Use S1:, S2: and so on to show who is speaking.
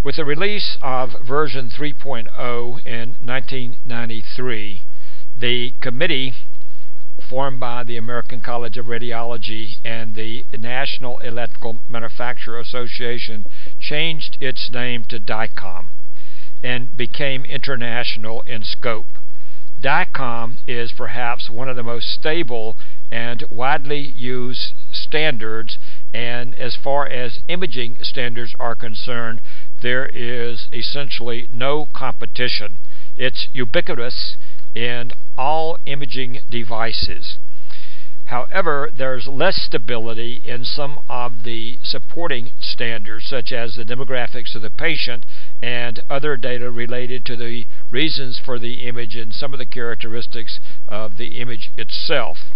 S1: With the release of version 3.0 in 1993, the committee formed by the American College of Radiology and the National Electrical Manufacturer Association changed its name to DICOM and became international in scope. DICOM is perhaps one of the most stable and widely used standards, and as far as imaging standards are concerned, there is essentially no competition. It's ubiquitous in all imaging devices. However, there's less stability in some of the supporting standards, such as the demographics of the patient and other data related to the reasons for the image and some of the characteristics of the image itself.